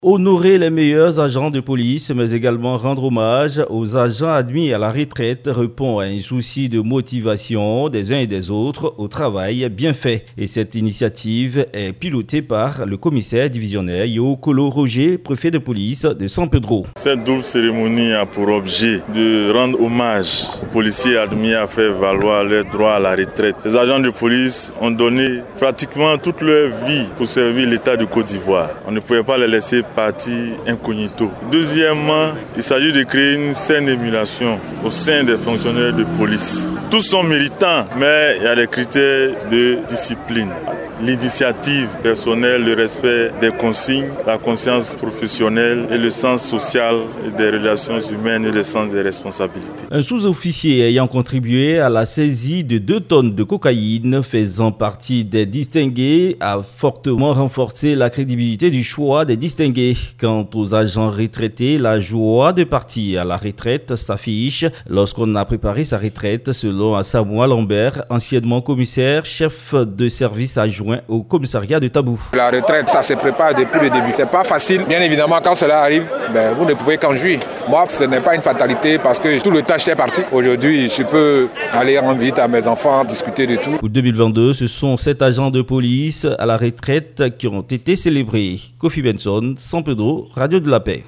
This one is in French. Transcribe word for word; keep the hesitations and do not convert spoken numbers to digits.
Honorer les meilleurs agents de police, mais également rendre hommage aux agents admis à la retraite répond à un souci de motivation des uns et des autres au travail bien fait. Et cette initiative est pilotée par le commissaire divisionnaire Yokolo Roger, préfet de police de San Pedro. Cette double cérémonie a pour objet de rendre hommage aux policiers admis à faire valoir leur droit à la retraite. Les agents de police ont donné pratiquement toute leur vie pour servir l'État de Côte d'Ivoire. On ne pouvait pas les laisser partie incognito. Deuxièmement, il s'agit de créer une saine émulation au sein des fonctionnaires de police. Tous sont méritants, mais il y a des critères de discipline. L'initiative personnelle, le respect des consignes, la conscience professionnelle et le sens social des relations humaines et le sens des responsabilités. Un sous-officier ayant contribué à la saisie de deux tonnes de cocaïne faisant partie des distingués a fortement renforcé la crédibilité du choix des distingués. Quant aux agents retraités, la joie de partir à la retraite s'affiche lorsqu'on a préparé sa retraite, selon Samuel Lambert, anciennement commissaire, chef de service adjoint au commissariat de Tabou. La retraite, ça se prépare depuis le début. C'est pas facile. Bien évidemment, quand cela arrive, ben, vous ne pouvez qu'en jouir. Moi, ce n'est pas une fatalité parce que tout le temps, j'étais parti. Aujourd'hui, je peux aller rendre visite à mes enfants, discuter de tout. Pour deux mille vingt-deux, ce sont sept agents de police à la retraite qui ont été célébrés. Kofi Benson, San Pedro, Radio de la Paix.